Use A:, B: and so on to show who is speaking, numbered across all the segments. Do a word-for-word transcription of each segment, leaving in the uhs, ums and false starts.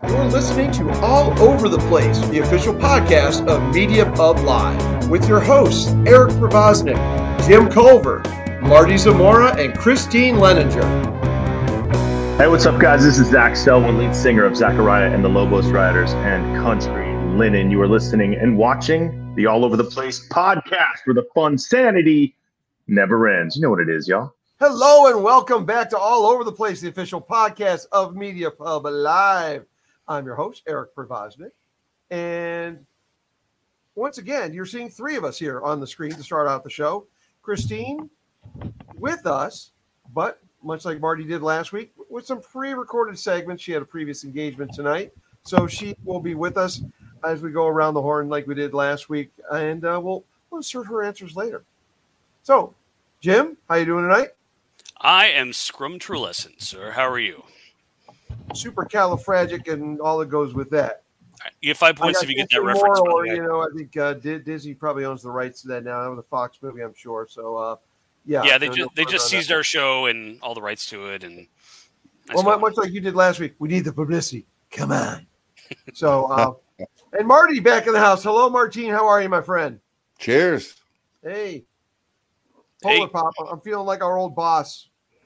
A: You're listening to All Over the Place, the official podcast of Media Pub Live, with your hosts, Eric Provoznik, Jim Culver, Marty Zamora, and Christine Leninger.
B: Hey, what's up, guys? This is Zach Selwyn, lead singer of Zachariah and the Lobos Riders and Country Linen. You are listening and watching the All Over the Place podcast, where the fun sanity never ends. You know what it is, y'all.
A: Hello and welcome back to All Over the Place, the official podcast of Media Pub Live. I'm your host, Eric Provoznik, and once again, you're seeing three of us here on the screen to start out the show. Christine with us, but much like Marty did last week, with some pre-recorded segments. She had a previous engagement tonight, so she will be with us as we go around the horn like we did last week, and uh, we'll, we'll insert her answers later. So, Jim, how you doing tonight?
C: I am scrumtrulescent, sir. How are you?
A: Supercalifragic and all that goes with that.
C: You get five points if you get that reference.
A: More, or, you know, I think uh, Disney probably owns the rights to that now. That was a Fox movie, I'm sure. So, uh, yeah.
C: Yeah, they just no they just seized that. Our show and all the rights to it. And
A: well, much, much like you did last week, we need the publicity. Come on. So, uh, and Marty back in the house. Hello, Martine. How are you, my friend?
D: Cheers.
A: Hey. Polar hey. Pop. I'm feeling like our old boss,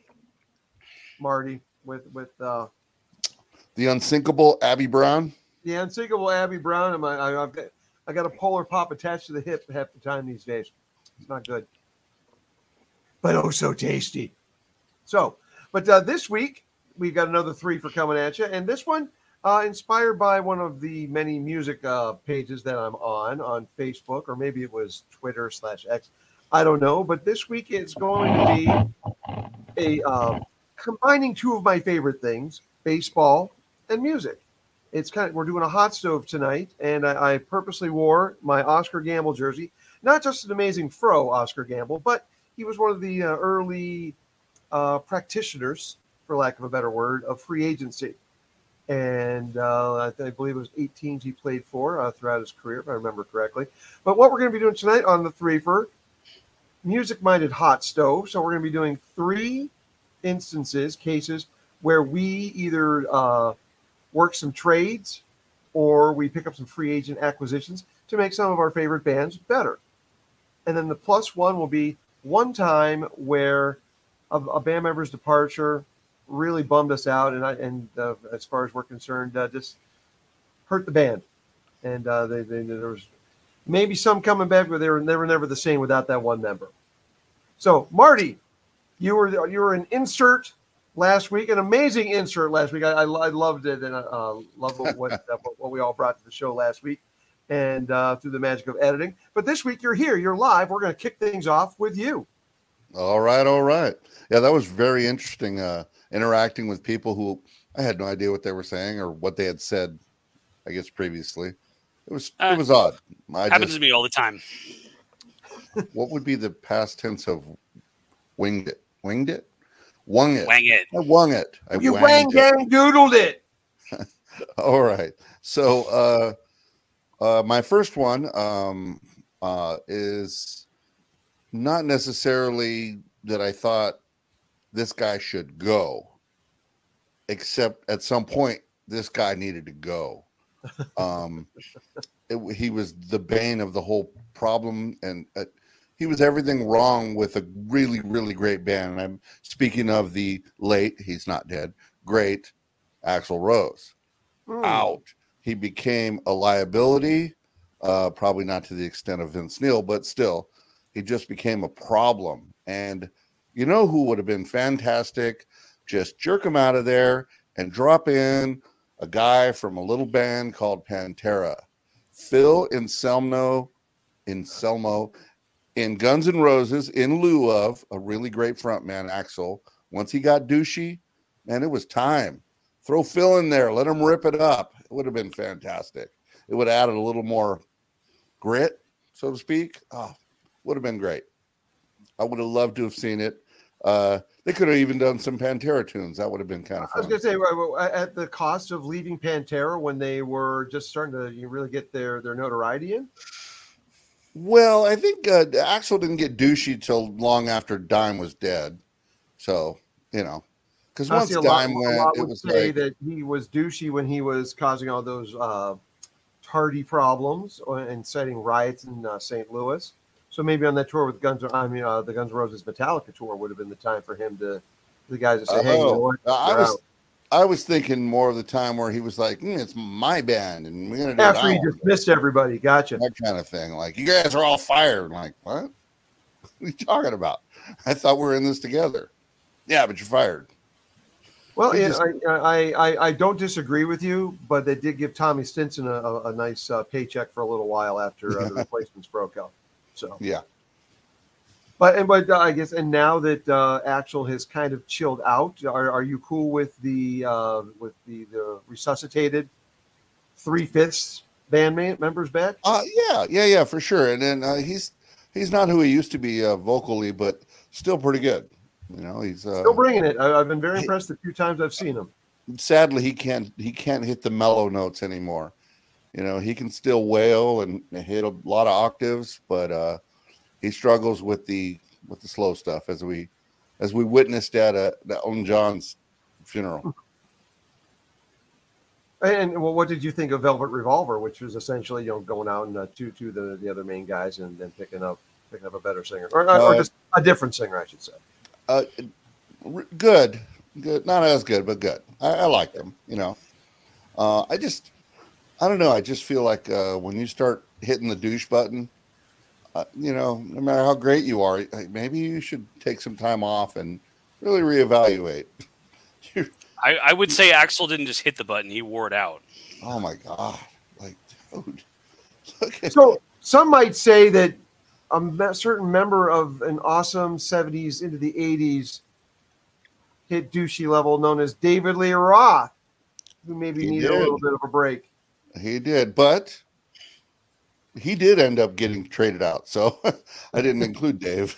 A: Marty, with with uh,
D: the unsinkable Abby Brown.
A: The unsinkable Abby Brown. And my, I, I've got, I got a Polar Pop attached to the hip half the time these days. It's not good, but oh so tasty. So, but uh, this week we've got another three for coming at you, and this one uh, inspired by one of the many music uh, pages that I'm on on Facebook, or maybe it was Twitter slash X. I don't know, but this week it's going to be a uh, combining two of my favorite things: baseball and music. It's kind of, we're doing a hot stove tonight, and I, I purposely wore my Oscar Gamble jersey. Not just an amazing fro, Oscar Gamble, but he was one of the uh, early uh, practitioners, for lack of a better word, of free agency. And uh, I, I believe it was eight teams he played for uh, throughout his career, if I remember correctly. But what we're going to be doing tonight on the three for music-minded hot stove. So we're going to be doing three instances, cases, where we either uh, work some trades or we pick up some free agent acquisitions to make some of our favorite bands better. And then the plus one will be one time where a, a band member's departure really bummed us out, and I, and uh, as far as we're concerned, uh, just hurt the band. And uh, they, they, there was maybe some coming back, but they were never, never the same without that one member. So, Marty, you were you were an insert last week, an amazing insert last week. I, I, I loved it, and I uh, loved what, what, what we all brought to the show last week, and uh, through the magic of editing. But this week, you're here, you're live. We're going to kick things off with you.
D: All right, all right. Yeah, that was very interesting, uh, interacting with people who I had no idea what they were saying or what they had said, I guess, previously. It was uh, it was odd. I
C: happens
D: just,
C: to me all the time.
D: What would be the past tense of winged it? Winged it? Wung it.
C: Wang it.
D: I wung it. I
A: you wang gang doodled it.
D: All right. So uh, uh, my first one um, uh, is not necessarily that I thought this guy should go, except at some point this guy needed to go. Um, it, he was the bane of the whole problem, and uh, he was everything wrong with a really, really great band. And I'm speaking of the late, he's not dead, great Axl Rose. Mm. Out. He became a liability, uh, probably not to the extent of Vince Neil, but still, he just became a problem. And you know who would have been fantastic? Just jerk him out of there and drop in a guy from a little band called Pantera. Phil Anselmo, Anselmo in Guns N' Roses, in lieu of a really great frontman, Axl. Once he got douchey, man, it was time. Throw Phil in there. Let him rip it up. It would have been fantastic. It would have added a little more grit, so to speak. Oh, would have been great. I would have loved to have seen it. Uh, they could have even done some Pantera tunes. That would have been kind of fun.
A: I was going to say, at the cost of leaving Pantera when they were just starting to really get their, their notoriety in?
D: Well, I think uh, Axl didn't get douchey till long after Dime was dead. So, you know, Because
A: I
D: once
A: see a lot,
D: Dime
A: a
D: went,
A: lot
D: it
A: would
D: was
A: say
D: like,
A: that he was douchey when he was causing all those uh, tardy problems or- and setting riots in uh, Saint Louis. So maybe on that tour with Guns, I mean, uh, the Guns N' Roses Metallica tour would have been the time for him to, the guys to say, "Hey, you know
D: oh,
A: what?
D: I
A: You're
D: was,
A: out."
D: I was thinking more of the time where he was like, mm, "It's my band, and we're gonna do what
A: After
D: I
A: he
D: want to do,"
A: dismissed everybody. Gotcha.
D: that kind of thing. Like, you guys are all fired. I'm like, what? What are you talking about? I thought we were in this together. Yeah, but you're fired.
A: Well,
D: He
A: yeah,
D: just-
A: I, I, I, I don't disagree with you, but they did give Tommy Stinson a, a, a nice uh, paycheck for a little while after uh, the replacements broke up. So,
D: Yeah.
A: but and but uh, I guess and now that uh, Axl has kind of chilled out, are, are you cool with the uh, with the the resuscitated three fifths band ma- members back?
D: Uh, yeah, yeah, yeah, for sure. And then uh, he's he's not who he used to be uh, vocally, but still pretty good. You know, he's uh,
A: Still bringing it. I, I've been very impressed the few times I've seen him.
D: sadly he can't he can't hit the mellow notes anymore. You know, he can still wail and hit a lot of octaves, but uh, he struggles with the with the slow stuff as we as we witnessed at uh, Elton John's funeral.
A: And well, what did you think of Velvet Revolver, which was essentially you know going out and uh, two to the the other main guys and then picking up picking up a better singer or,
D: Uh,
A: or just a different singer, I should say.
D: Uh, r- good, good, not as good, but good. I, I like them. You know, uh, I just, I don't know. I just feel like uh, when you start hitting the douche button, uh, you know, no matter how great you are, like, maybe you should take some time off and really reevaluate.
C: I, I would say Axl didn't just hit the button; he wore it out.
D: Oh my god! Like, dude, look at
A: So some might say that a me- certain member of an awesome seventies into the eighties hit douchey level known as David Lee Roth, who maybe
D: He
A: needed
D: did.
A: a little bit of a break.
D: he did, but he did end up getting traded out. So I didn't include Dave.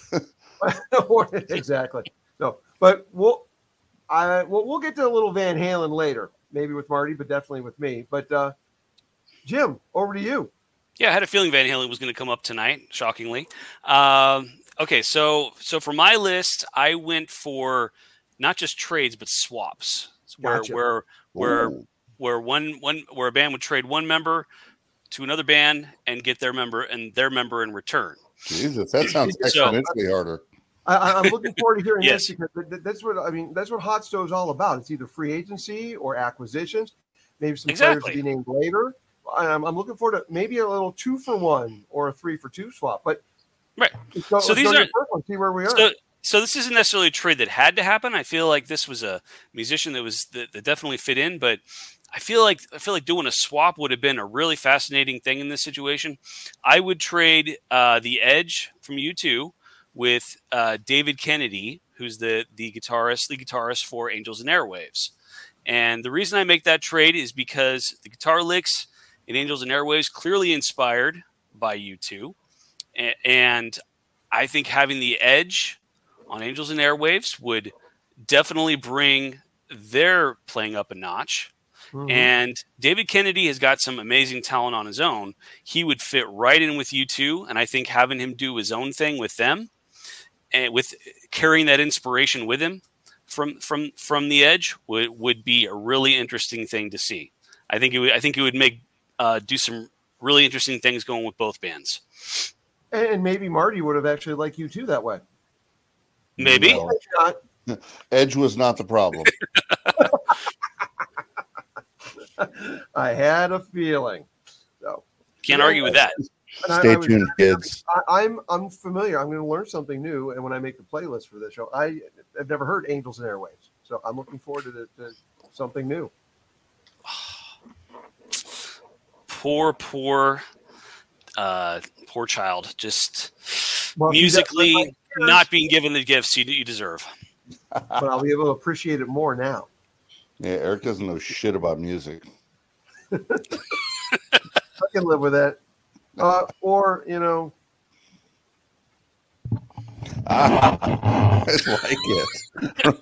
A: Exactly. No, but we'll I we'll, we'll get to a little Van Halen later, maybe with Marty, but definitely with me. But uh, Jim, over to you.
C: Yeah, I had a feeling Van Halen was going to come up tonight. Shockingly. Um, okay, so so for my list, I went for not just trades but swaps, where
A: Gotcha.
C: where where
D: Ooh.
C: where one one where a band would trade one member to another band and get their member and their member in return.
D: Jesus, that sounds
C: So-
D: exponentially harder.
A: I, I- I'm looking forward to hearing
C: Yes.
A: this because th- th- that's what I mean. That's what Hot Stove is all about. It's either free agency or acquisitions. Maybe some
C: Exactly.
A: players to be named later. I'm, I'm looking forward to maybe a little two for one or a three for two swap. But
C: Right.
A: let's go,
C: So
A: let's
C: these
A: go to
C: are-
A: your first one, see where we are.
C: So, so this isn't necessarily a trade that had to happen. I feel like this was a musician that was that, that definitely fit in, but I feel like I feel like doing a swap would have been a really fascinating thing in this situation. I would trade uh, the Edge from U two with uh, David Kennedy, who's the the guitarist, lead guitarist for Angels and Airwaves. And the reason I make that trade is because the guitar licks in Angels and Airwaves clearly inspired by U two, A- and I think having the Edge on Angels and Airwaves would definitely bring their playing up a notch.
A: Mhm.
C: And David Kennedy has got some amazing talent on his own. He would fit right in with U two, and I think having him do his own thing with them and with carrying that inspiration with him from from from the Edge would would be a really interesting thing to see. I think it would I think it would make uh, do some really interesting things going with both bands.
A: and, and maybe Marty would have actually liked you too that way.
C: Maybe.
D: No.
A: Maybe not.
D: Edge was not the problem.
A: I had a feeling. So
C: Can't argue with that.
A: and I-
D: Stay
A: I was-
D: tuned, kids.
A: I, I'm I'm familiar. I'm going to learn something new, and when I make the playlist for this show, I have never heard Angels and Airwaves, so I'm looking forward to, the, to something new.
C: Poor, poor, uh, poor child. Just
A: Well, you got-
C: musically not being given the gifts you, you deserve.
A: but I'll be able to appreciate it more now.
D: Yeah, Eric doesn't know shit about music.
A: I can live with that. Uh, or you know,
D: I like it.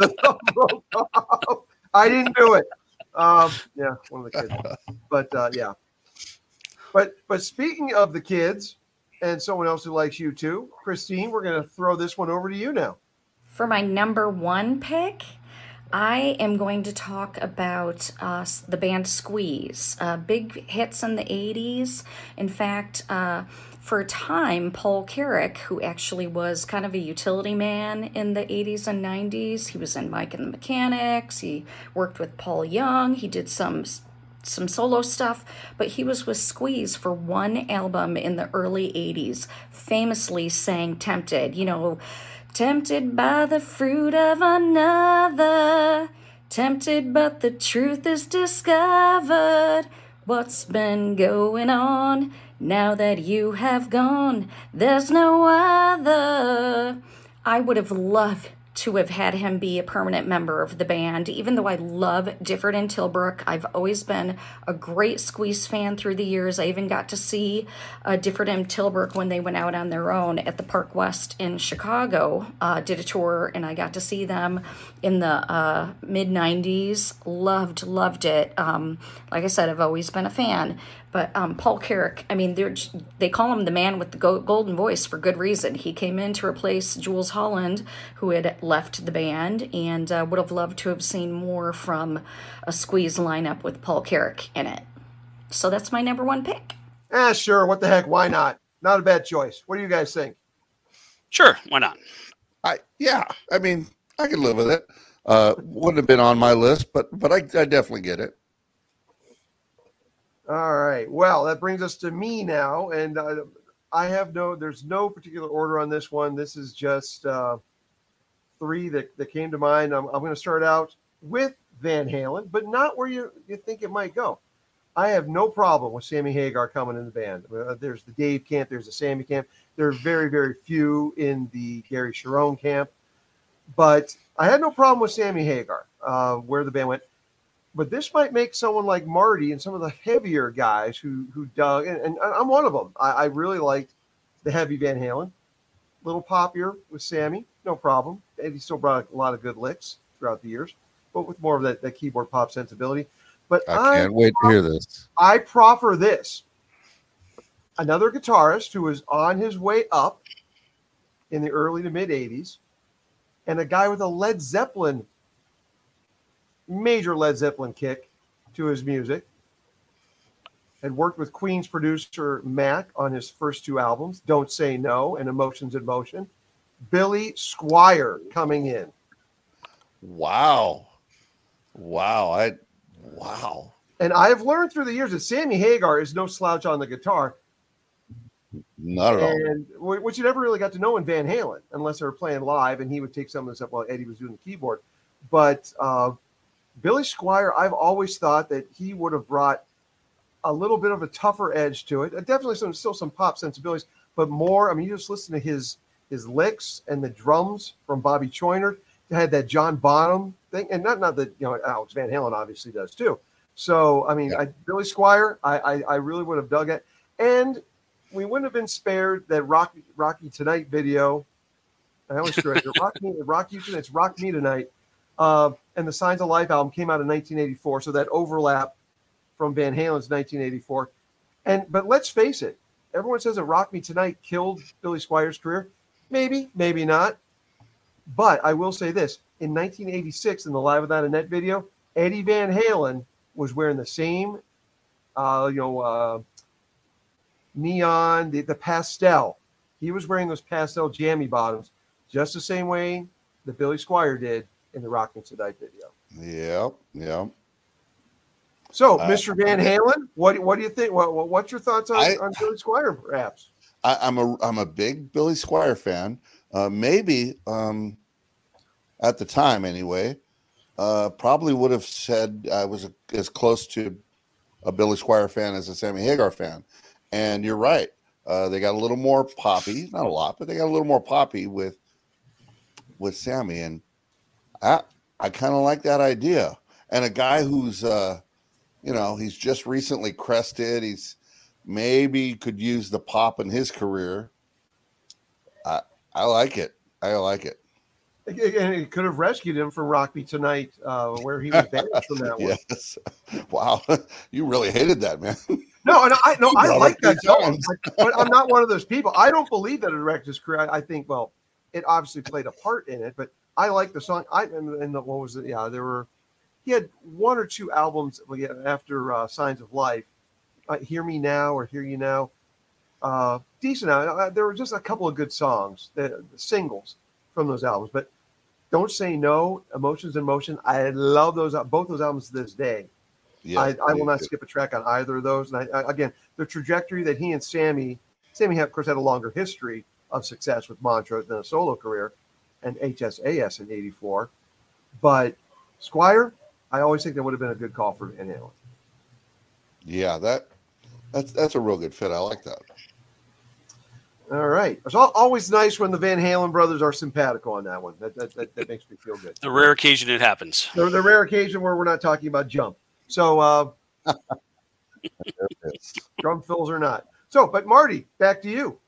A: I didn't do it. Um, yeah, one of the kids. But uh, yeah, but but speaking of the kids and someone else who likes you too, Christine, we're going to throw this one over to you now.
E: For my number one pick, I am going to talk about uh, the band Squeeze. Uh, big hits in the eighties. In fact, uh, for a time, Paul Carrack, who actually was kind of a utility man in the eighties and nineties, he was in Mike and the Mechanics. He worked with Paul Young. He did some some solo stuff, but he was with Squeeze for one album in the early eighties, famously sang Tempted. You know, tempted by the fruit of another, tempted but the truth is discovered. What's been going on now that you have gone? There's no other. I would have loved to have had him be a permanent member of the band. Even though I love Difford and Tilbrook, I've always been a great Squeeze fan through the years. I even got to see uh, Difford and Tilbrook when they went out on their own at the Park West in Chicago, uh, did a tour, and I got to see them in the uh, mid nineties. Loved, loved it. Um, like I said, I've always been a fan. But um, Paul Carrack, I mean, they're, they call him the man with the go- golden voice for good reason. He came in to replace Jules Holland, who had left the band, and uh, would have loved to have seen more from a Squeeze lineup with Paul Carrack in it. So that's my number one pick.
A: Ah, sure. What the heck? Why not? Not a bad choice. What do you guys think?
C: Sure, why not?
D: I yeah, I mean, I could live with it. Uh, wouldn't have been on my list, but but I, I definitely get it.
A: All right. Well, that brings us to me now, and uh, I have no. There's no particular order on this one. This is just uh, three that, that came to mind. I'm, I'm going to start out with Van Halen, but not where you, you think it might go. I have no problem with Sammy Hagar coming in the band. Uh, there's the Dave camp. There's the Sammy camp. There are very, very few in the Gary Sharon camp. But I had no problem with Sammy Hagar, uh, where the band went. But this might make someone like Marty and some of the heavier guys who who dug, and, and I'm one of them. I, I really liked the heavy Van Halen. A little poppier with Sammy, no problem. And he still brought a lot of good licks throughout the years, but with more of that, that keyboard pop sensibility. But
D: I can't I, wait to hear this.
A: I proffer this. Another guitarist who was on his way up in the early to mid eighties, and a guy with a Led Zeppelin major Led Zeppelin kick to his music, and worked with Queen's producer Mac on his first two albums, Don't Say No and Emotions in Motion. Billy Squier coming in.
D: Wow. Wow. I wow.
A: And I have learned through the years that Sammy Hagar is no slouch on the guitar.
D: Not at all.
A: And which you never really got to know in Van Halen unless they were playing live, and he would take some of the stuff while Eddie was doing the keyboard. But uh Billy Squier, I've always thought that he would have brought a little bit of a tougher edge to it. Uh, definitely some, still some pop sensibilities, but more. I mean, you just listen to his his licks and the drums from Bobby Choiner. They had that John Bonham thing, and not not that you know Alex Van Halen obviously does too. So I mean, yeah. I, Billy Squier, I, I I really would have dug it, and we wouldn't have been spared that Rocky Rocky Tonight video. I always screw it. Rock me, Rock you Tonight. It's Rock Me Tonight. Uh, and the Signs of Life album came out in nineteen eighty-four, so that overlap from Van Halen's nineteen eighty-four. And but let's face it, everyone says that Rock Me Tonight killed Billy Squier's career. Maybe, maybe not. But I will say this: in nineteen eighty-six, in the Live Without a Net video, Eddie Van Halen was wearing the same, uh, you know, uh, neon, the, the pastel. He was wearing those pastel jammy bottoms, just the same way that Billy Squier did in the Rock Me Tonight video.
D: Yep, yep.
A: So,
D: uh,
A: Mister Van Halen, what what do you think? What, what what's your thoughts on,
D: I,
A: on Billy Squier, perhaps?
D: I, I'm a I'm a big Billy Squier fan. Uh, maybe um, at the time, anyway, uh, probably would have said I was a, as close to a Billy Squier fan as a Sammy Hagar fan. And you're right. Uh, they got a little more poppy, not a lot, but they got a little more poppy with with Sammy, and I I kind of like that idea. And a guy who's uh, you know, he's just recently crested. He's maybe could use the pop in his career. I I like it. I like it.
A: And it could have rescued him from Rock Me Tonight, uh, where he was banished from that one.
D: Yes. Wow. You really hated that, man.
A: No, and I no, I like that song, but I'm not one of those people. I don't believe that it wrecked his career. I, I think, well, it obviously played a part in it, but I like the song. I and, and the, what was it? Yeah, there were. He had one or two albums after uh, Signs of Life. Uh, Hear Me Now or Hear You Now. Uh, decent. Uh, there were just a couple of good songs, the, the singles from those albums. But Don't Say No, Emotions in Motion. I love those. Both those albums to this day. Yeah, I, I will not skip a track on either of those. And I, I, again, the trajectory that he and Sammy, Sammy, have, of course, had a longer history of success with Montrose than a solo career, and H S A S in eighty-four. But Squire, I always think that would have been a good call for Van Halen.
D: Yeah, that that's that's a real good fit. I like that.
A: All right. It's always nice when the Van Halen brothers are simpatico on that one. That that, that, that makes me feel good.
C: The rare occasion it happens.
A: The, the rare occasion where we're not talking about Jump. So, uh, drum fills or not. So, but Marty, back to you.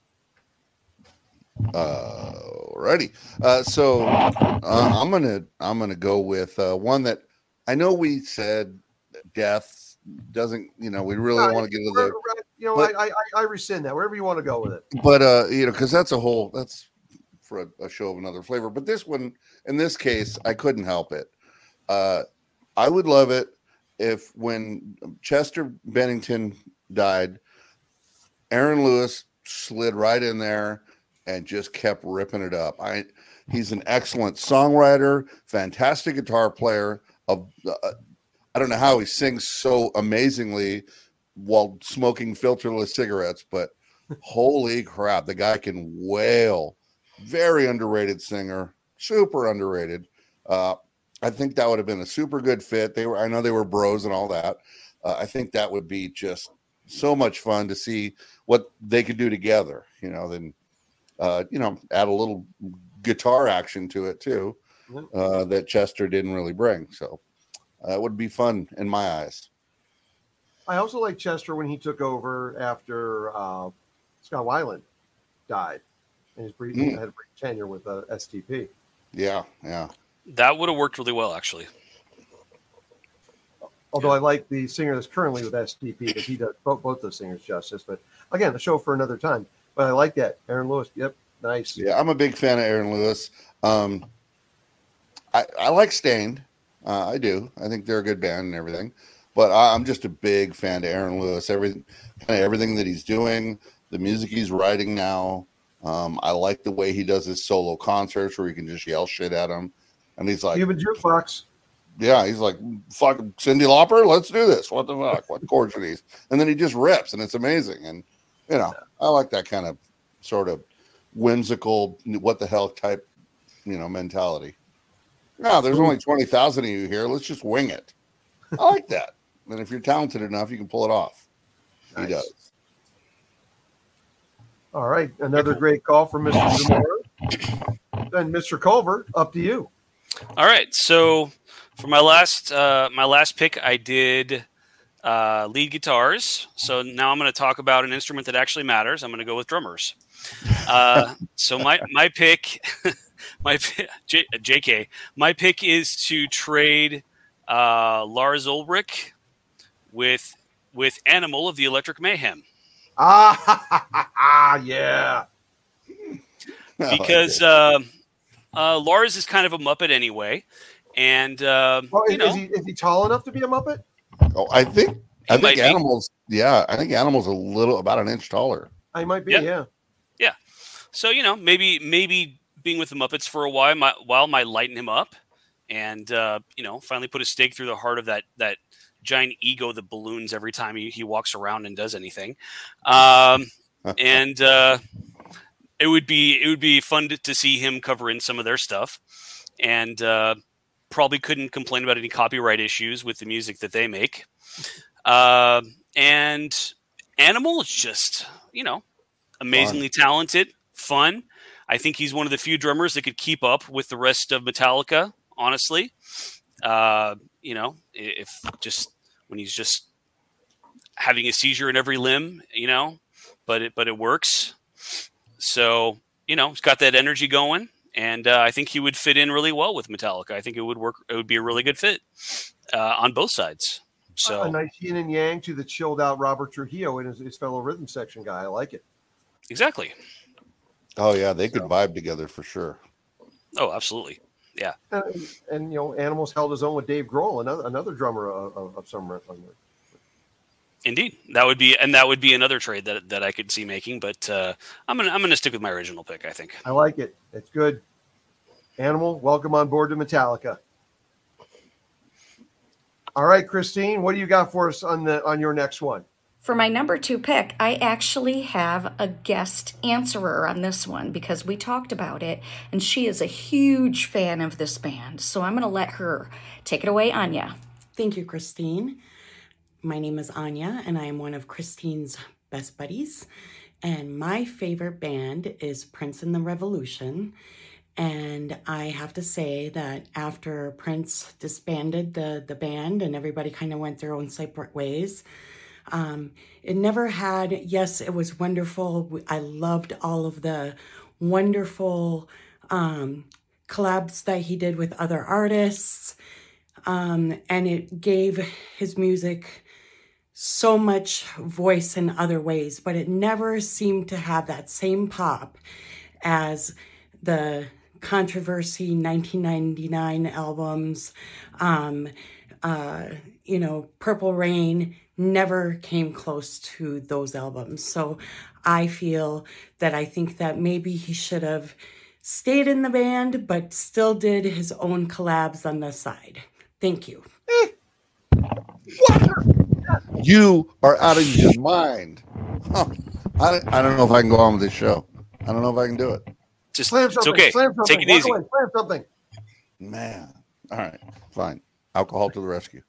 D: Uh, righty. Uh, so uh, I'm gonna I'm gonna go with uh, one that I know we said death doesn't. You know, we really
A: no,
D: want to get into the.
A: You know, but, I, I I rescind that. Wherever you want to go with it.
D: But uh, you know, because that's a whole that's for a, a show of another flavor. But this one, in this case, I couldn't help it. Uh, I would love it if when Chester Bennington died, Aaron Lewis slid right in there and just kept ripping it up. I he's an excellent songwriter, fantastic guitar player. Of uh, I don't know how he sings so amazingly while smoking filterless cigarettes, but holy crap, the guy can wail. Very underrated singer, super underrated. Uh, I think that would have been a super good fit. They were, I know they were bros and all that. Uh, I think that would be just so much fun to see what they could do together. You know, then uh, you know, add a little guitar action to it too, uh, that Chester didn't really bring. So uh, it would be fun in my eyes.
A: I also like Chester when he took over after uh, Scott Weiland died, and his brief, mm. had a brief tenure with uh, S T P.
D: Yeah, yeah.
C: That would have worked really well, actually.
A: Although I like the singer that's currently with S T P, because he does both, both those singers justice. But again, a show for another time. But I like that. Aaron Lewis. Yep. Nice.
D: Yeah, I'm a big fan of Aaron Lewis. Um, I, I like Stained. Uh, I do. I think they're a good band and everything. But I, I'm just a big fan of Aaron Lewis. Everything, kind of everything that he's doing, the music he's writing now. Um, I like the way he does his solo concerts where you can just yell shit at him. And he's like,
A: Human Jukebox.
D: Yeah, he's like, fucking Cyndi Lauper, let's do this. What the fuck? What chords are these? And then he just rips, and it's amazing. And, you know, I like that kind of sort of whimsical, what the hell type, you know, mentality. No, there's only twenty thousand of you here. Let's just wing it. I like that. And if you're talented enough, you can pull it off. Nice. He does.
A: All right. Another great call from Mister Zamora. Then Mister Culver, up to you.
C: All right. So for my last uh, my last pick, I did uh, lead guitars. So now I'm going to talk about an instrument that actually matters. I'm going to go with drummers. Uh, so my my pick, my J, J K, my pick is to trade uh, Lars Ulrich with with Animal of the Electric Mayhem.
A: Ah, yeah.
C: Because uh, uh, Lars is kind of a Muppet anyway, and uh,
A: well, is,
C: you know,
A: is he is he tall enough to be a Muppet?
D: Oh, I think I think Animals. Be. Yeah, I think Animals a little about an inch taller.
A: I might be.
C: Yeah.
A: yeah.
C: Yeah. So you know, maybe maybe being with the Muppets for a while might while might lighten him up, and uh, you know, finally put a stake through the heart of that that giant ego that balloons every time he, he walks around and does anything. Um, and uh, it would be it would be fun to, to see him cover in some of their stuff, and uh, probably couldn't complain about any copyright issues with the music that they make. Uh, and Animal is just, you know, amazingly fun. Talented, fun. I think he's one of the few drummers that could keep up with the rest of Metallica, honestly. Uh, you know, if just when he's just having a seizure in every limb, you know, but it, but it works. So, you know, he's got that energy going, and uh, I think he would fit in really well with Metallica. I think it would work. It would be a really good fit uh, on both sides. So
A: a nice yin and yang to the chilled out Robert Trujillo and his, his fellow rhythm section guy. I like it.
C: Exactly.
D: Oh yeah, they could so. vibe together for sure.
C: Oh, absolutely. Yeah.
A: And, and you know, Animals held his own with Dave Grohl, another another drummer of, of, of some wrestling.
C: Indeed, that would be, and that would be another trade that that I could see making. But uh, I'm gonna I'm gonna stick with my original pick. I think
A: I like it. It's good. Animal, welcome on board to Metallica. All right, Christine, what do you got for us on the on your next one?
E: For my number two pick, I actually have a guest answerer on this one because we talked about it, and she is a huge fan of this band. So I'm going to let her take it away, Anya.
F: Thank you, Christine. My name is Anya, and I am one of Christine's best buddies. And my favorite band is Prince and the Revolution. And I have to say that after Prince disbanded the, the band and everybody kind of went their own separate ways, um, it never had, yes, it was wonderful. I loved all of the wonderful um, collabs that he did with other artists. Um, and it gave his music so much voice in other ways, but it never seemed to have that same pop as the Controversy nineteen ninety-nine albums. Um, uh, you know, Purple Rain never came close to those albums. So I feel that I think that maybe he should have stayed in the band, but still did his own collabs on the side. Thank you.
D: You are out of your mind. Huh. I, I don't know if I can go on with this show. I don't know if I can do it.
C: just
A: Slam
C: it's
A: something.
C: okay.
A: Slam something.
C: Take it
A: Walk
C: easy.
A: away. Slam something.
D: Man. All right. Fine. Alcohol to the rescue.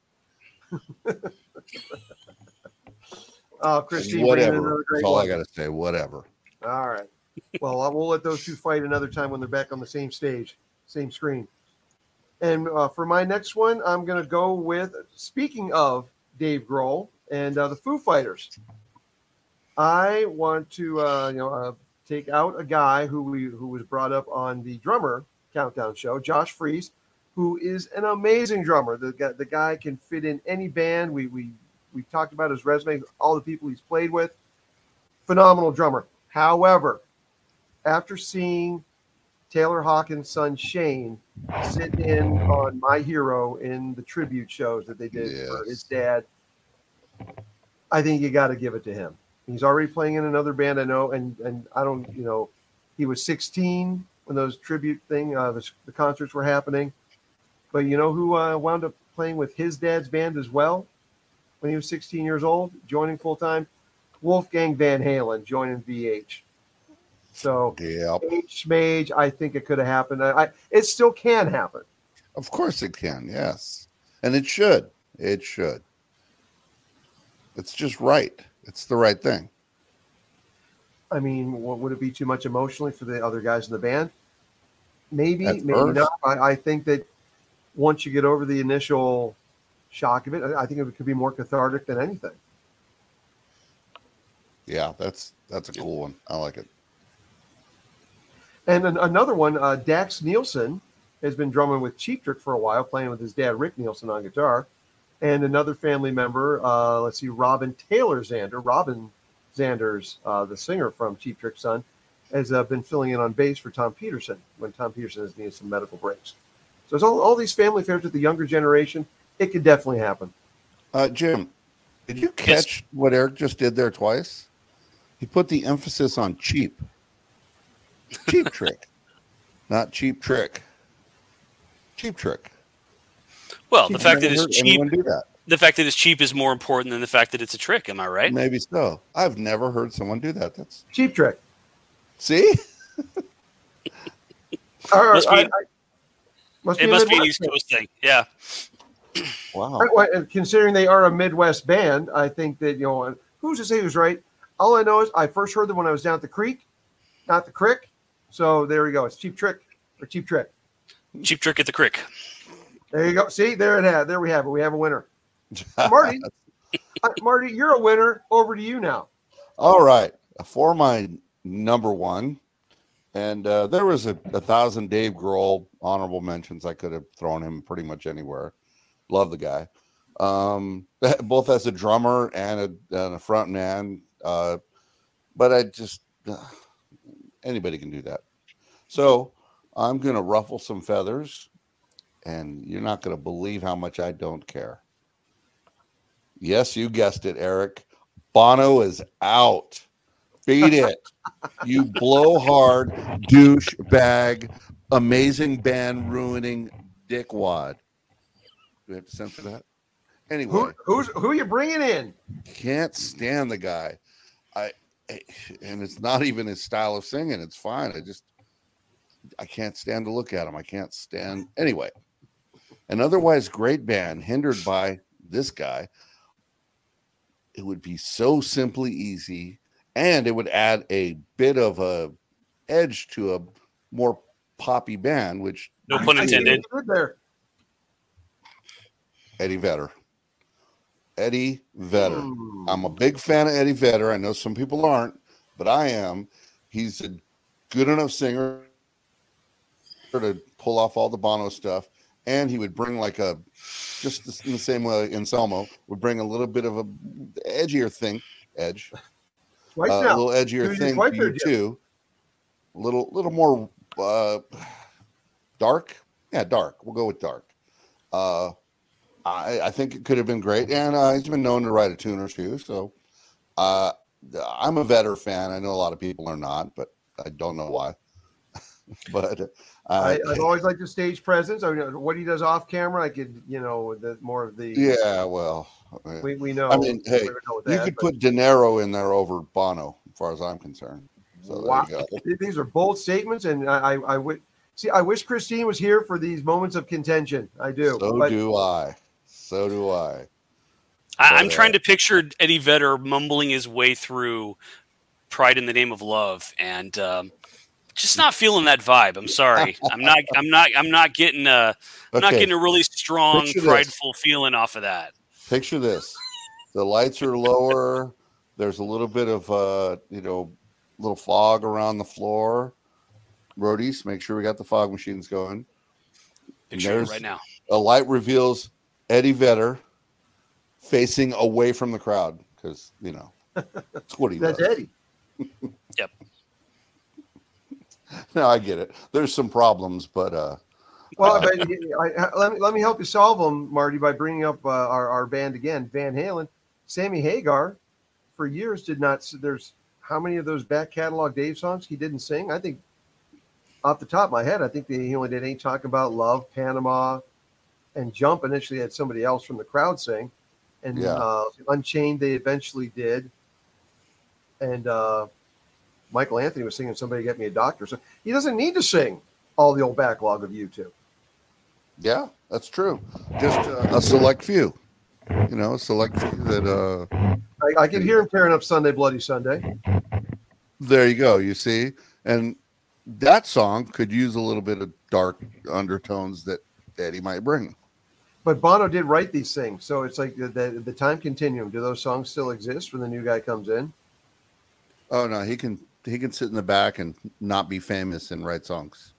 A: Oh, Christine, bring in
D: Whatever.
A: another great
D: That's all
A: one.
D: I got to say. Whatever.
A: All right. Well, I will let those two fight another time when they're back on the same stage, same screen. And uh, for my next one, I'm going to go with, speaking of Dave Grohl and uh, the Foo Fighters, I want to uh, you know uh, take out a guy who we who was brought up on the drummer countdown show, Josh Freese, who is an amazing drummer. The guy, the guy can fit in any band. We we we talked about his resume, all the people he's played with. Phenomenal drummer. However, after seeing Taylor Hawkins' son Shane sit in on My Hero in the tribute shows that they did
D: Yes.
A: for his dad, I think you got to give it to him. He's already playing in another band, I know, and and I don't, you know, he was sixteen when those tribute thing, uh, the, the concerts were happening. But you know who uh, wound up playing with his dad's band as well when he was sixteen years old, joining full time? Wolfgang Van Halen joining V H. So,
D: Yep.
A: H Mage, I think it could have happened. I, I, it still can happen.
D: Of course it can. Yes. And it should. It should. It's just right. It's the right thing.
A: I mean, what, would it be too much emotionally for the other guys in the band? Maybe,
D: At
A: maybe
D: first.
A: not. I, I think that once you get over the initial shock of it, I, I think it could be more cathartic than anything.
D: Yeah, that's that's a cool one. I like it.
A: And an, another one, uh, Dax Nielsen has been drumming with Cheap Trick for a while, playing with his dad, Rick Nielsen, on guitar. And another family member, uh, let's see, Robin Taylor Zander, Robin Zanders, uh, the singer from Cheap Trick's son, has uh, been filling in on bass for Tom Peterson when Tom Peterson has needed some medical breaks. So it's all, all these family affairs with the younger generation. It could definitely happen.
D: Uh, Jim, did you catch what Eric just did there twice? He put the emphasis on cheap. Cheap Trick. Not Cheap Trick. Cheap Trick.
C: Well, the
D: I've
C: fact that
D: never
C: it's
D: heard
C: cheap,
D: anyone do that.
C: the fact that it's cheap is more important than the fact that it's a trick. Am I right?
D: Maybe so. I've never heard someone do that. That's
A: Cheap Trick.
D: see?
A: Or,
C: Must be-
A: I- I- must
C: It
A: a
C: must be an
A: Midwest
C: East Coast thing. Yeah.
D: Wow.
A: I- well, and considering they are a Midwest band, I think that, you know, who's to say who's right? All I know is I first heard them when I was down at the creek, not the crick. So there we go. It's Cheap Trick or Cheap Trick.
C: Cheap trick at the crick.
A: There you go. See, there it had. There we have it. We have a winner. Marty, uh, Marty, you're a winner. Over to you now.
D: All right. For my number one, and uh, there was a, a thousand Dave Grohl honorable mentions. I could have thrown him pretty much anywhere. Love the guy. Um, both as a drummer and a, and a front man. Uh, but I just, uh, anybody can do that. So I'm going to ruffle some feathers, and you're not going to believe how much I don't care. Yes, you guessed it, Eric. Bono is out. Beat it. You blowhard, douchebag, amazing band ruining dickwad. Do we have to censor that? Anyway.
A: Who, who's, who are you bringing in?
D: Can't stand the guy. I And it's not even his style of singing. It's fine. I just, I can't stand to look at him. I can't stand. Anyway. An otherwise great band hindered by this guy. It would be so simply easy, and it would add a bit of a edge to a more poppy band, which
C: no pun intended.
A: There.
D: Eddie Vedder. Eddie Vedder.
A: Mm.
D: I'm a big fan of Eddie Vedder. I know some people aren't, but I am. He's a good enough singer to pull off all the Bono stuff, and he would bring like a, just in the same way Anselmo would bring a little bit of a edgier thing, edge, uh, a little edgier thing to you too, a little, little more uh, dark. Yeah, dark. We'll go with dark. Uh, I, I think it could have been great, and uh, he's been known to write a tune or two. So uh, I'm a Vedder fan. I know a lot of people are not, but I don't know why. but uh,
A: I, I've always liked the stage presence. I mean, what he does off camera, I could, you know, the more of the.
D: Yeah, well,
A: we, we know.
D: I mean, hey,
A: you
D: that, could but, put De Niro in there over Bono, as far as I'm concerned. So
A: wow, these are bold statements, and I, I, I would see. I wish Christine was here for these moments of contention. I do.
D: So
A: but,
D: do I. So do I.
C: I I'm uh, trying to picture Eddie Vedder mumbling his way through "Pride in the Name of Love," and um, just not feeling that vibe. I'm sorry. I'm not. I'm not. I'm not getting a. I'm
D: okay.
C: not getting a really strong,
D: Picture
C: prideful
D: this.
C: feeling off of that.
D: Picture this: the lights are lower. There's a little bit of uh, you know, little fog around the floor. Roadies, make sure we got the fog machines going.
C: Picture it right now.
D: A light reveals Eddie Vedder facing away from the crowd because, you know, that's what he
A: that's
D: does.
A: Eddie.
C: Yep.
D: No, I get it. There's some problems, but uh,
A: well,
D: uh,
A: but I, I, let me let me help you solve them, Marty, by bringing up uh, our our band again, Van Halen. Sammy Hagar, for years, did not. There's how many of those back catalog Dave songs he didn't sing? I think off the top of my head, I think they, he only did Ain't Talking About Love, Panama, and Jump. Initially had somebody else from the crowd sing, and
D: yeah.
A: uh, Unchained they eventually did, and uh, Michael Anthony was singing Somebody Get Me a Doctor. So he doesn't need to sing all the old backlog of U two.
D: Yeah, that's true. Just uh, a select few, you know, a select few that. Uh,
A: I, I can hear him tearing up Sunday Bloody Sunday.
D: There you go. You see, and that song could use a little bit of dark undertones that Eddie might bring.
A: But Bono did write these things, so it's like the, the the time continuum. Do those songs still exist when the new guy comes in?
D: Oh no, he can he can sit in the back and not be famous and write songs.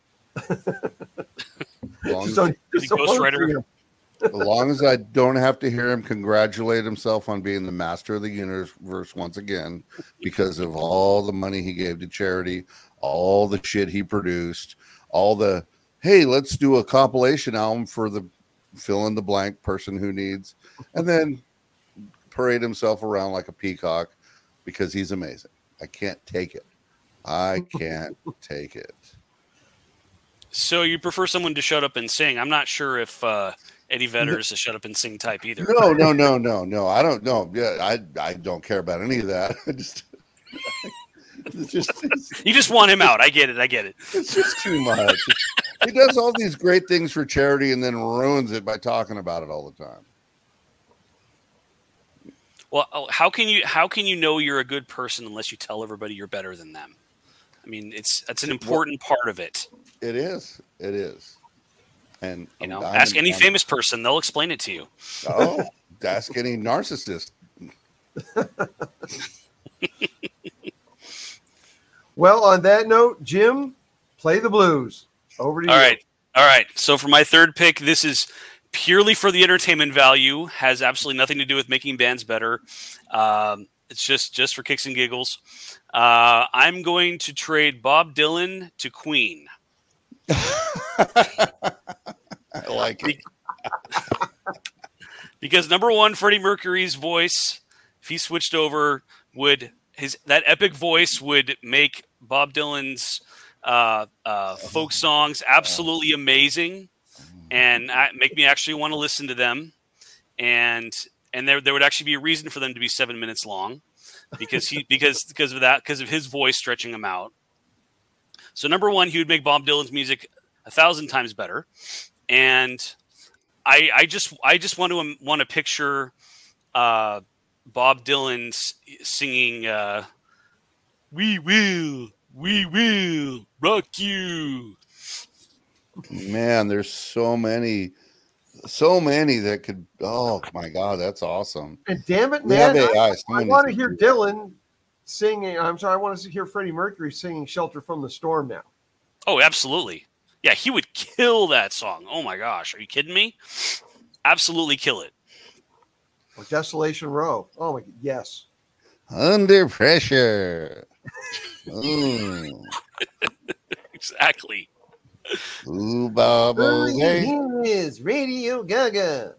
D: long
A: so,
D: as,
A: so
C: ghostwriter.
D: As long as I don't have to hear him congratulate himself on being the master of the universe once again because of all the money he gave to charity, all the shit he produced, all the, hey, let's do a compilation album for the fill in the blank person who needs, and then parade himself around like a peacock because he's amazing. I can't take it. I can't take it.
C: So you prefer someone to shut up and sing? I'm not sure if uh, Eddie Vedder is a shut up and sing type either.
D: No, no, no, no, no. I don't know. Yeah, I I don't care about any of that. I just, it's just it's,
C: you just want him out. I get it. I get it.
D: It's just too much. He does all these great things for charity and then ruins it by talking about it all the time.
C: Well, how can you how can you know you're a good person unless you tell everybody you're better than them? I mean, it's that's an important part of it.
D: It is. It is. And
C: you know,
D: I'm,
C: ask any
D: I'm,
C: famous person; they'll explain it to you.
D: Oh, ask any narcissist.
A: Well, on that note, Jim, play the blues. Over to you.
C: All right, all right. So for my third pick, this is purely for the entertainment value. Has absolutely nothing to do with making bands better. Um, it's just just for kicks and giggles. Uh, I'm going to trade Bob Dylan to Queen.
D: I like it.
C: Because number one, Freddie Mercury's voice, if he switched over, would his that epic voice would make Bob Dylan's uh, uh, folk songs absolutely amazing, and uh, make me actually want to listen to them. And and there there would actually be a reason for them to be seven minutes long, because he because because of that because of his voice stretching them out. So number one, he would make Bob Dylan's music a thousand times better, and I I just I just want to want to picture uh, Bob Dylan singing uh, "We will, we will rock you."
D: Man, there's so many, so many that could. Oh my God, that's awesome!
A: And damn it,
D: We have
A: man,
D: A I,
A: I,
D: someone
A: I want to
D: needs
A: hear
D: to do that.
A: Dylan singing. I'm sorry, I want to hear Freddie Mercury singing "Shelter from the Storm" now.
C: Oh, absolutely. Yeah, he would kill that song. Oh my gosh, are you kidding me? Absolutely kill it.
A: Or "Desolation Row." Oh my, yes.
D: Under pressure. Mm.
C: Exactly.
D: Ooh, bubbles. Hey.
A: Here is Radio Gaga.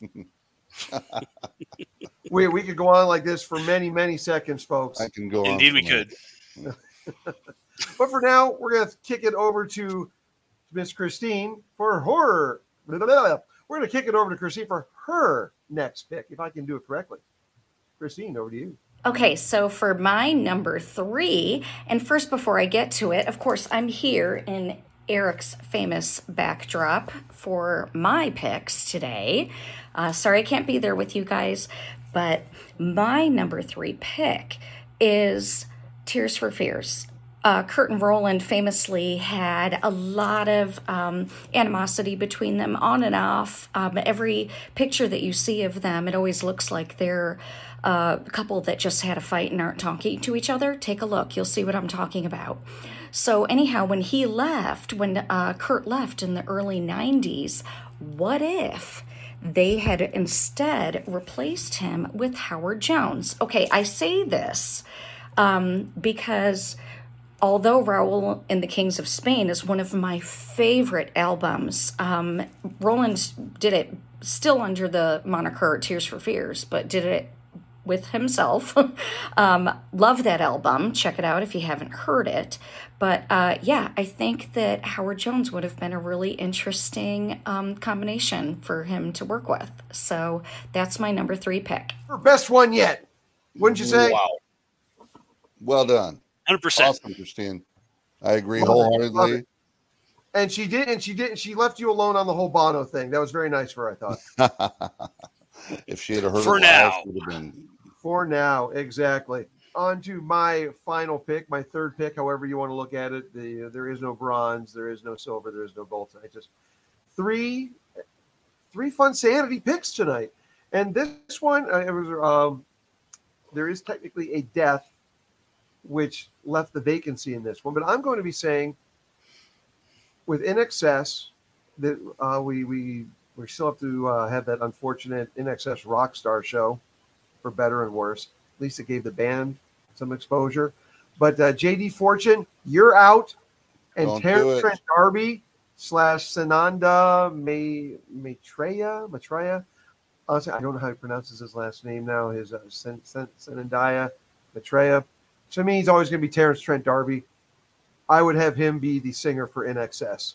A: we we could go on like this for many many seconds, folks.
D: I can go on.
C: Indeed, we
D: from there.
C: could.
A: But for now, we're gonna kick it over to Miss Christine for horror. Blah, blah, blah. We're gonna kick it over to Christine for her next pick, if I can do it correctly. Christine, over to you.
E: Okay, so for my number three, and first before I get to it, of course, I'm here in Eric's famous backdrop for my picks today. Uh, sorry I can't be there with you guys, but my number three pick is Tears for Fears. Uh, Kurt and Roland famously had a lot of um, animosity between them on and off. Um, every picture that you see of them, it always looks like they're uh, a couple that just had a fight and aren't talking to each other. Take a look. You'll see what I'm talking about. So anyhow, when he left, when uh, Kurt left in the early nineties, what if they had instead replaced him with Howard Jones? Okay, I say this um, because although Raoul and the Kings of Spain is one of my favorite albums, um, Roland did it still under the moniker Tears for Fears, but did it with himself. um, love that album. Check it out if you haven't heard it. But uh, yeah, I think that Howard Jones would have been a really interesting um, combination for him to work with. So that's my number three pick.
A: Her best one yet, wouldn't you say?
C: Wow.
D: Well done.
C: one hundred percent.
D: Awesome, Christine. I agree
A: Love it, love
D: wholeheartedly.
A: it. And she did, and she did. She left you alone on the whole Bono thing. That was very nice for her, I thought.
D: If she had heard
C: For
D: it live,
C: now.
D: she would have been.
A: For now, exactly. On to my final pick, my third pick, however you want to look at it. The there is no bronze, there is no silver, there is no gold tonight. Just three, three fun sanity picks tonight. And this one, uh, it was um, there is technically a death, which left the vacancy in this one. But I'm going to be saying, with In Excess, that uh, we we we still have to uh, have that unfortunate In Excess rock star show, for better and worse. At least it gave the band some exposure. But uh, J D Fortune, You're Out, and
D: Don't do
A: Terrence
D: it.
A: Trent D'Arby slash Sananda May Maitreya Maitreya. Honestly, I don't know how he pronounces his last name now. His uh, Sen, Sen, Sanandaya Maitreya. To me, he's always going to be Terrence Trent D'Arby. I would have him be the singer for In Excess,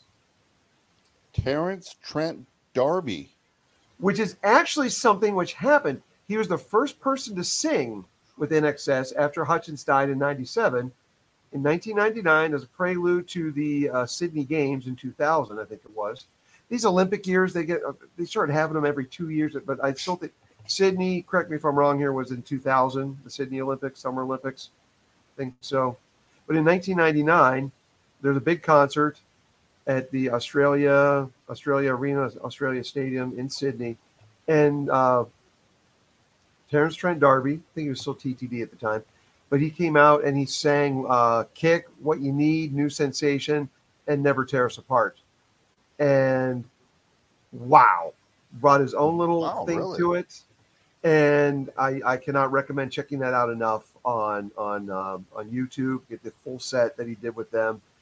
D: Terrence Trent D'Arby.
A: which is actually something which happened. He was the first person to sing with In Excess after Hutchins died in ninety-seven. In nineteen ninety-nine, as a prelude to the uh, Sydney Games in two thousand, I think it was. These Olympic years, they get uh, they started having them every two years, but I still think Sydney, correct me if I'm wrong here, was in two thousand, the Sydney Olympics, Summer Olympics. I think so. But in nineteen ninety-nine, there's a big concert at the Australia Australia Arena, Australia Stadium in Sydney. And uh, Terrence Trent D'Arby, I think he was still T T D at the time, but he came out and he sang uh, Kick, What You Need, New Sensation, and Never Tear Us Apart. And wow, brought his own little
D: Wow,
A: thing
D: really?
A: to it. And I, I cannot recommend checking that out enough on on um, on YouTube. Get the full set that he did with them.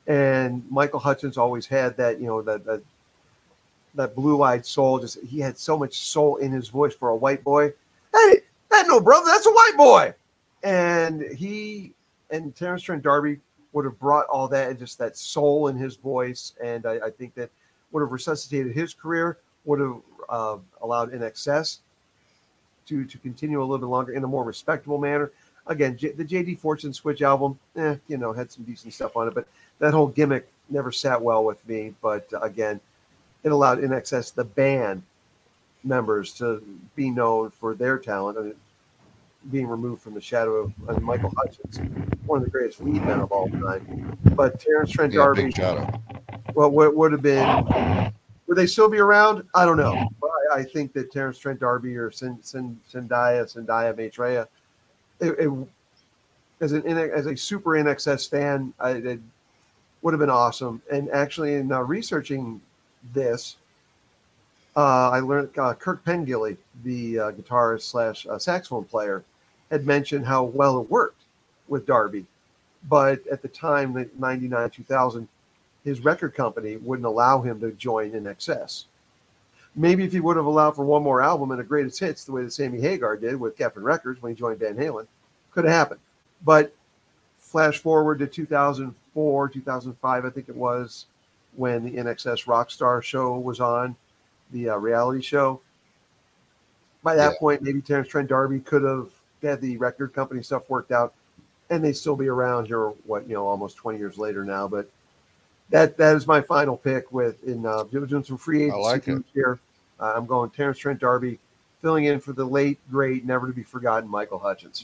A: And Michael Hutchence always had that, you know, that that, that blue-eyed soul. Just he had so much soul in his voice for a white boy. Hey, that no brother, that's a white boy. And he and Terence Trent D'Arby would have brought all that and just that soul in his voice. And I, I think that would have resuscitated his career, would have uh, allowed In Excess to to continue a little bit longer in a more respectable manner. Again, J- the J D Fortune Switch album, eh, you know, had some decent stuff on it, but that whole gimmick never sat well with me. But uh, again, it allowed In Excess, the band members, to be known for their talent. I mean, being removed from the shadow of I mean, Michael Hutchence, one of the greatest lead men of all time. But Terence Trent
D: Yeah,
A: D'Arby,
D: big shadow.
A: well, what would have been? Would they still be around? I don't know. But I, I think that Terence Trent D'Arby or Sin, Sin, Zendaya, Zendaya Maitreya, it, it, as an as a super In Excess fan, I, it would have been awesome. And actually, in uh, researching this, uh, I learned uh, Kirk Pengilly, the uh, guitarist slash uh, saxophone player, had mentioned how well it worked with D'Arby. But at the time, ninety-nine, two thousand, his record company wouldn't allow him to join In Excess. Maybe if he would have allowed for one more album and a greatest hits, the way that Sammy Hagar did with Geffen Records when he joined Van Halen, could have happened. But flash forward to two thousand four, two thousand five, I think it was, when the In Excess Rockstar show was on, the uh, reality show. By that
D: Yeah.
A: point, maybe Terence Trent D'Arby could have had the record company stuff worked out, and they'd still be around here, what, you know, almost twenty years later now. But that that is my final pick with in uh, doing some free agency
D: like it.
A: moves here. Uh, I'm going Terence Trent D'Arby, filling in for the late, great, never to be forgotten Michael Hutchence.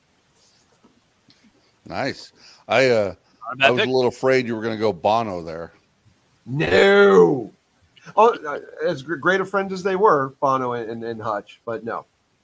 D: Nice. I uh,
C: Not a bad
D: I was
C: pick.
D: a little afraid you were going to go Bono there.
A: No. Oh, uh, as gr- great a friends as they were, Bono and, and, and Hutch, but no.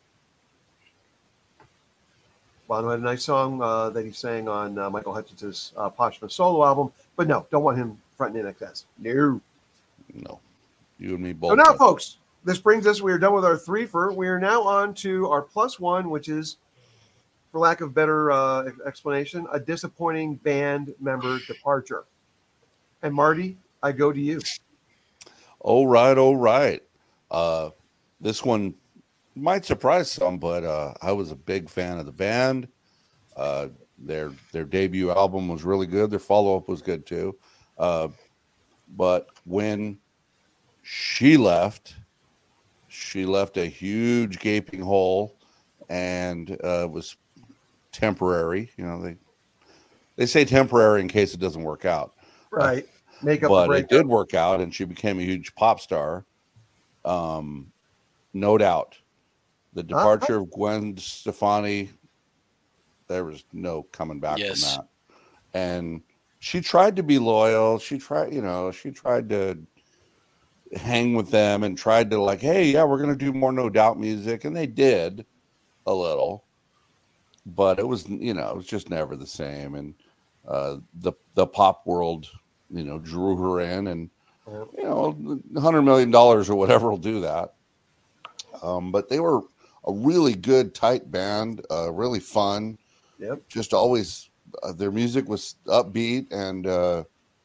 A: Bono had a nice song uh, that he sang on uh, Michael Hutchence's uh, posthumous solo album, but no, don't want him fronting In Excess. No.
D: No, you and me both.
A: So now, folks, this brings us, we are done with our threefer. We are now on to our plus one, which is, for lack of better uh, explanation, a disappointing band member departure. And Marty, I go to you.
D: All right, all right. Uh, this one might surprise some, but uh, I was a big fan of the band. Uh, their their debut album was really good. Their follow up was good too. Uh, but when she left, she left a huge gaping hole, and uh, was temporary. You know, they they say temporary in case it doesn't work out.
A: Right. Make up the
D: But it
A: breakup.
D: did work out, and she became a huge pop star. Um, no doubt. The departure of Gwen Stefani, there was no coming back
C: Yes.
D: from that. And she tried to be loyal. She tried, you know, she tried to hang with them and tried to like, hey, yeah, we're going to do more No Doubt music. And they did a little, but it was, you know, it was just never the same. And uh, the, the pop world, you know, drew her in, and, you know, a hundred million dollars or whatever will do that. Um, but they were a really good, tight band, uh, really fun.
A: Yep.
D: Just always, uh, their music was upbeat, and uh,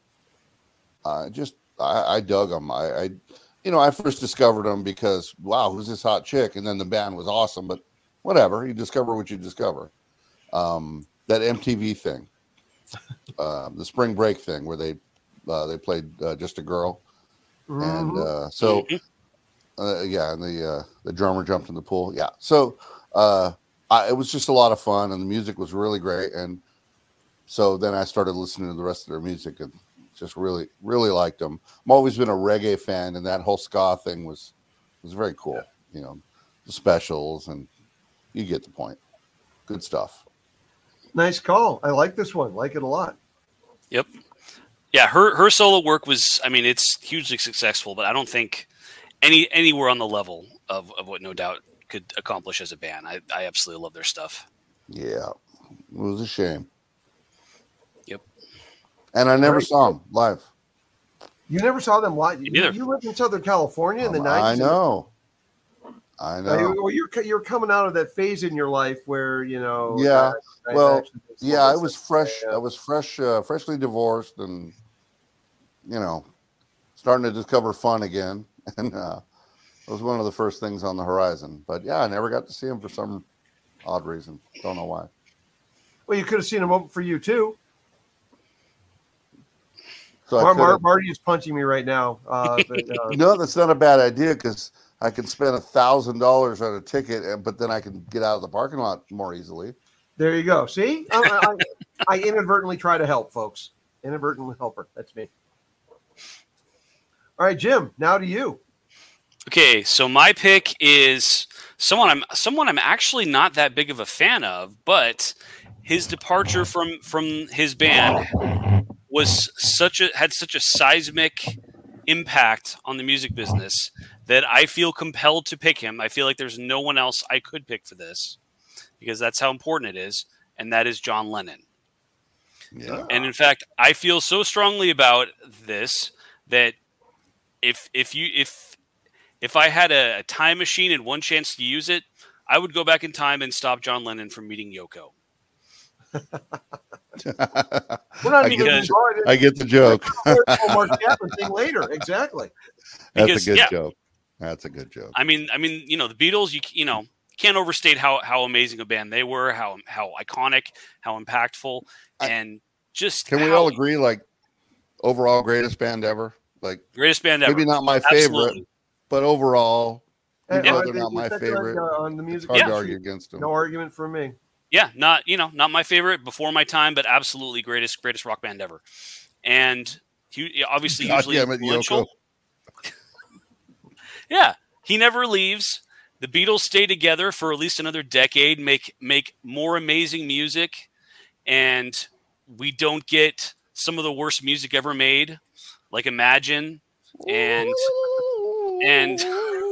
D: I just, I, I dug them. I, I, you know, I first discovered them because, wow, who's this hot chick? And then the band was awesome, but whatever, you discover what you discover. Um, that M T V thing, uh, the spring break thing where they, uh, they played uh, Just a Girl. And uh, so, uh, yeah, and the uh, the drummer jumped in the pool. Yeah, so uh, I, it was just a lot of fun, and the music was really great. And so then I started listening to the rest of their music, and just really, really liked them. I've always been a reggae fan, and that whole ska thing was was very cool. You know, the specials, and you get the point. Good stuff.
A: Nice call. I like this one. Like it a lot.
C: Yep. Yeah, her her solo work was, I mean, it's hugely successful, but I don't think any anywhere on the level of, of what No Doubt could accomplish as a band. I, I absolutely love their stuff.
D: Yeah, it was a shame.
C: Yep.
D: And I never
A: Great.
D: saw them live.
A: You never saw them live. You,
C: neither.
A: you lived in Southern California in the
D: Um,
A: nineties.
D: I know. I
A: Uh,
D: know.
A: well, you're you're coming out of that phase in your life where you know.
D: Yeah.
A: uh,
D: Well,
A: actually makes
D: yeah,
A: more
D: I was
A: sense.
D: fresh.
A: Yeah.
D: I was fresh, uh, freshly divorced, and you know, starting to discover fun again. And uh, it was one of the first things on the horizon. But yeah, I never got to see him for some odd reason. Don't know why.
A: Well, you could have seen him open for you too.
D: So I
A: Mar- Mar-
D: could've-
A: Marty is punching me right now. Uh, but, uh,
D: no, that's not a bad idea because I can spend a thousand dollars on a ticket, and but then I can get out of the parking lot more easily.
A: there you go. See, I, I, I inadvertently try to help, folks. Inadvertent helper. That's me. All right, Jim. Now to you.
C: Okay, so my pick is someone I'm someone I'm actually not that big of a fan of, but his departure from from his band was such a had such a seismic impact on the music business that I feel compelled to pick him. I feel like there's no one else I could pick for this because that's how important it is, and that is John Lennon.
D: Yeah.
C: And in fact, I feel so strongly about this that if if you if if I had a, a time machine and one chance to use it, I would go back in time and stop John Lennon from meeting Yoko.
A: We're not
D: I
A: even
C: get-
A: involved.
D: I get the joke.
A: Mark Chapman thing later. Exactly.
D: That's
C: Because,
D: a good
C: yeah.
D: joke. That's a good joke.
C: I mean, I mean, you know, the Beatles. You you know can't overstate how how amazing a band they were, how how iconic, how impactful,
D: I-
C: and just
D: Can we
C: how
D: all agree, like, overall greatest band ever? Like,
C: greatest band ever.
D: maybe not my
C: Absolutely.
D: favorite, but overall,
A: And,
D: even
A: uh,
D: though they're
A: they-
D: not
A: they
D: my
A: said that,
D: favorite,
A: uh, on the
D: it's
A: music.
D: hard to
C: Yeah.
D: argue against them.
A: No argument from me.
C: Yeah, not you know not my favorite before my time, but absolutely greatest greatest rock band ever, and he obviously
D: God
C: hugely
D: damn it,
C: influential.
D: Yoko.
C: Yeah, he never leaves. The Beatles stay together for at least another decade, make make more amazing music, and we don't get some of the worst music ever made, like Imagine, and and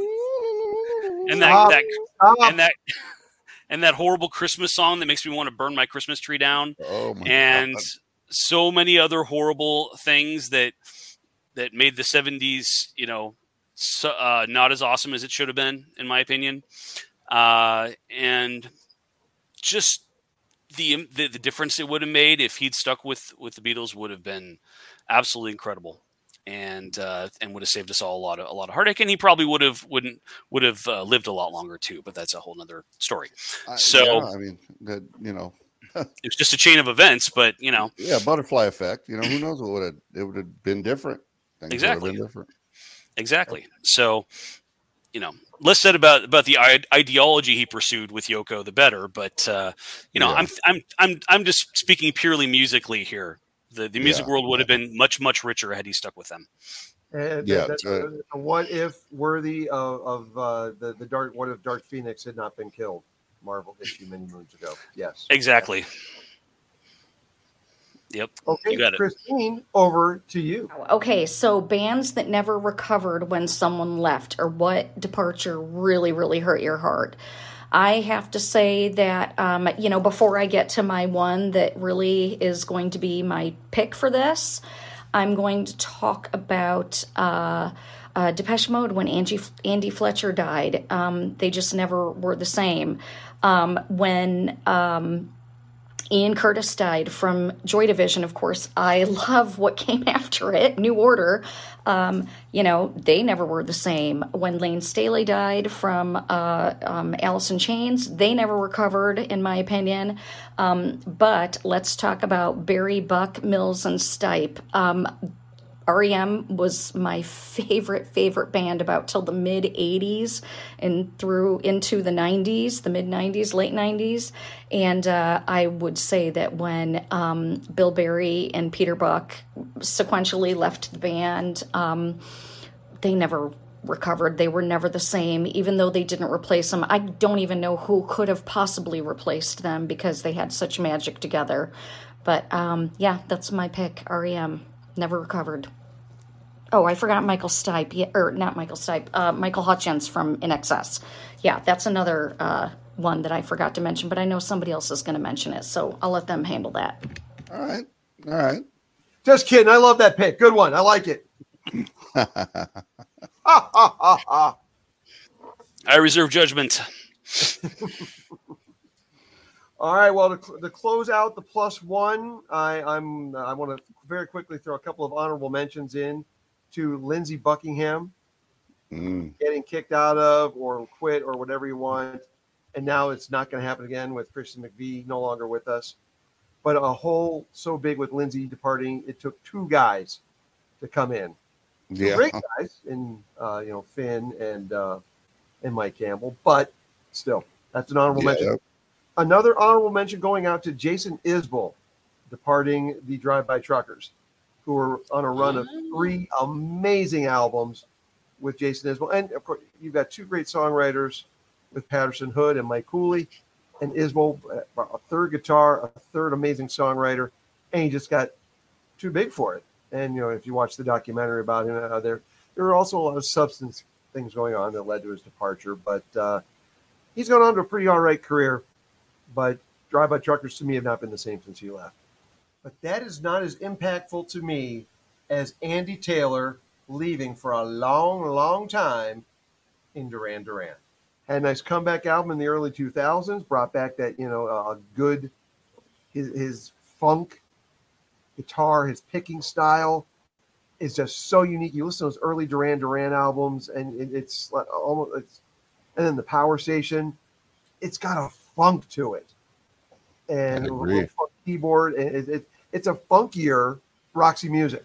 C: and that
A: Stop.
C: that
A: Stop.
C: and that and that horrible Christmas song that makes me want to burn my Christmas tree down,
D: Oh my
C: and
D: God.
C: so many other horrible things that that made the seventies, you know, so, uh, not as awesome as it should have been, in my opinion. Uh, and just the, the the difference it would have made if he'd stuck with with the Beatles would have been absolutely incredible, and uh, and would have saved us all a lot of a lot of heartache. And he probably would have wouldn't would have uh, lived a lot longer too. But that's a whole nother story.
D: I-
C: so-
D: yeah, I mean, that you know,
C: It was just a chain of events, but you know,
D: yeah, butterfly effect. You know, who knows what would have it would have been different. Things would have
C: Exactly.
D: been different.
C: exactly. So, you know, less said about about the I- ideology he pursued with Yoko, the better. But uh, you know,
D: Yeah.
C: I'm I'm I'm I'm just speaking purely musically here. The the music
D: Yeah,
C: world would
D: yeah.
C: have been much much richer had he stuck with them.
A: And
D: Yeah,
A: that's
D: uh,
A: a, a what if worthy of, of uh, the the Dark. What if Dark Phoenix had not been killed? Marvel issue many moons ago. Yes.
C: Exactly. Yep.
A: Okay,
C: You got it.
A: Christine, over to you.
E: Okay, so bands that never recovered when someone left, or what departure really, really hurt your heart? I have to say that, um, you know, before I get to my one that really is going to be my pick for this, I'm going to talk about uh, uh, Depeche Mode when Angie, Andy Fletcher died. Um, they just never were the same. Um, when... Um, Ian Curtis died from Joy Division, of course. I love what came after it, New Order. Um, you know, they never were the same. When Lane Staley died from uh, um, Alice in Chains, they never recovered, in my opinion. Um, but let's talk about Barry, Buck, Mills, and Stipe. Um, R E M was my favorite, favorite band about till the mid eighties and through into the nineties, the mid nineties, late nineties. And uh, I would say that when um, Bill Berry and Peter Buck sequentially left the band, um, they never recovered. They were never the same, even though they didn't replace them. I don't even know who could have possibly replaced them because they had such magic together. But um, yeah, that's my pick, R E M. Never recovered. Oh, I forgot Michael Stipe, yeah, or not Michael Stipe, uh, Michael Hutchence from I N X S. Yeah, that's another uh, one that I forgot to mention, but I know somebody else is going to mention it, so I'll let them handle that.
D: All right. All right.
A: Just kidding. I love that pick. Good one. I like it. Ha, ha, ha, ha.
C: I reserve judgment.
A: All right. Well, to, to close out the plus one, I, I'm I want to very quickly throw a couple of honorable mentions in to Lindsey Buckingham
D: Mm.
A: getting kicked out of or quit or whatever you want, and now it's not going to happen again with Christian McVie no longer with us. But a hole so big with Lindsey departing, it took two guys to come in. Two
D: Yeah.
A: great guys in uh, you know Finn and uh, and Mike Campbell, but still, that's an honorable
D: Yeah.
A: mention. Another honorable mention going out to Jason Isbell, departing the Drive-By Truckers, who were on a run of three amazing albums with Jason Isbell. And, of course, you've got two great songwriters with Patterson Hood and Mike Cooley, and Isbell, a third guitar, a third amazing songwriter, and he just got too big for it. And, you know, if you watch the documentary about him, uh, there, there are also a lot of substance things going on that led to his departure. But uh, he's gone on to a pretty all right career. But Drive-By Truckers to me have not been the same since he left. But that is not as impactful to me as Andy Taylor leaving for a long, long time in Duran Duran. Had a nice comeback album in the early two thousands, brought back that, you know, a uh, good, his, his funk guitar, his picking style is just so unique. You listen to those early Duran Duran albums, and it, it's like almost, it's, and then the Power Station, it's got a funk to it, and a little funk keyboard, and it, it, it's a funkier Roxy Music.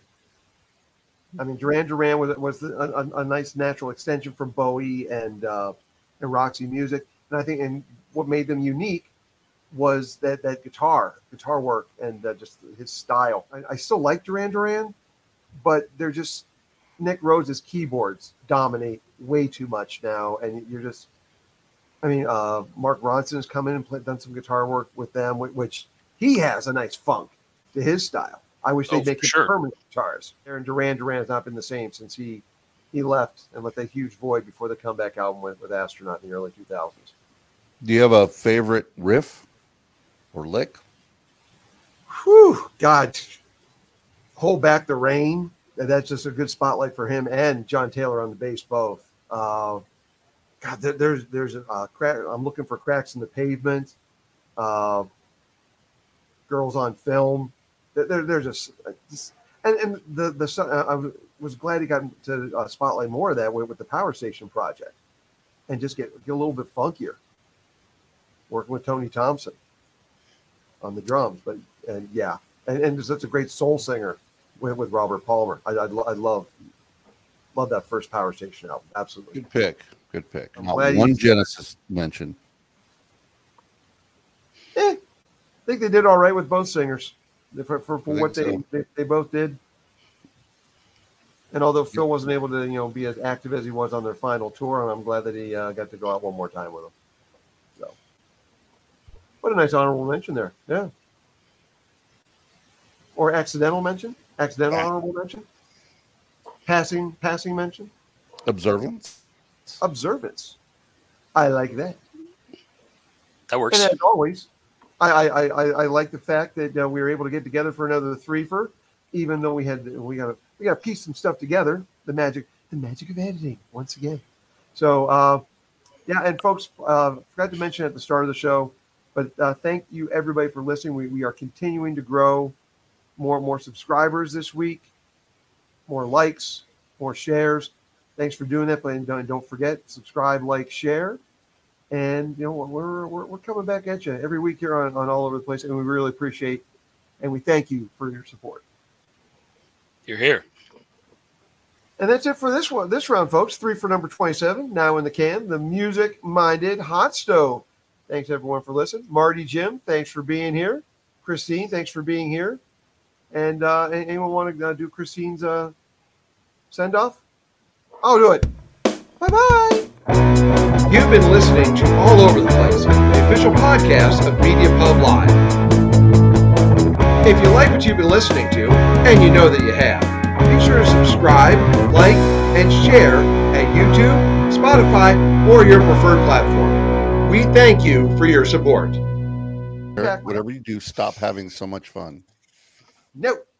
A: I mean, Duran Duran was was a, a, a nice natural extension from Bowie and uh, and Roxy Music, and I think and what made them unique was that that guitar, guitar work, and uh, just his style. I, I still like Duran Duran, but they're just Nick Rhodes's keyboards dominate way too much now, and you're just. I mean, uh, Mark Ronson has come in and played, done some guitar work with them, which, which he has a nice funk to his style. I wish they'd
C: Oh,
A: make
C: for
A: him
C: sure.
A: permanent guitars. Aaron Duran Duran has not been the same since he he left and left that huge void before the comeback album with, with Astronaut in the early two thousands.
D: Do you have a favorite riff or lick?
A: Whew, God, Hold Back the Rain. That's just a good spotlight for him and John Taylor on the bass both. Uh, God, there, there's there's a uh, crack. I'm looking for Cracks in the Pavement. Uh, Girls on Film. There, there, there's just, just and and the the uh, I was glad he got to uh, spotlight more of that with, with the Power Station project, and just get get a little bit funkier. Working with Tony Thompson on the drums, but and yeah, and and just such a great soul singer with, with Robert Palmer. I I, I love love that first Power Station album. Absolutely.
D: Good pick. Good pick.
A: I'm
D: Not
A: glad
D: one
A: you-
D: Genesis mention.
A: Eh, I think they did all right with both singers for, for,
D: I
A: for what they,
D: think so.
A: they they both did. And although Phil wasn't able to, you know, be as active as he was on their final tour, and I'm glad that he uh, got to go out one more time with them. So, what a nice honorable mention there, yeah. Or accidental mention, accidental
D: Yeah.
A: honorable mention, passing passing mention,
D: Observance.
A: observance. I like that.
C: That works.
A: And as always, I I, I, I I like the fact that uh, we were able to get together for another threefer, even though we had we got to we got to piece some stuff together. The magic, the magic of editing, once again. So uh, yeah, and folks, uh, forgot to mention at the start of the show, but uh, thank you everybody for listening. We we are continuing to grow more and more subscribers this week, more likes, more shares. Thanks for doing that, but don't, don't forget, subscribe, like, share. And, you know, we're, we're, we're coming back at you every week here on, on All Over the Place, and we really appreciate and we thank you for your support.
C: You're here.
A: And that's it for this one, this round, folks. Three for number twenty-seven, now in the can, the music-minded hot stove. Thanks, everyone, for listening. Marty, Jim, thanks for being here. Christine, thanks for being here. And uh, anyone want to uh, do Christine's uh, send-off? I'll do it. Bye-bye. You've been listening to All Over the Place, the official podcast of Media Pub Live. If you like what you've been listening to, and you know that you have, be sure to subscribe, like, and share at YouTube, Spotify, or your preferred platform. We thank you for your support.
D: Whatever you do, stop having so much fun.
A: Nope.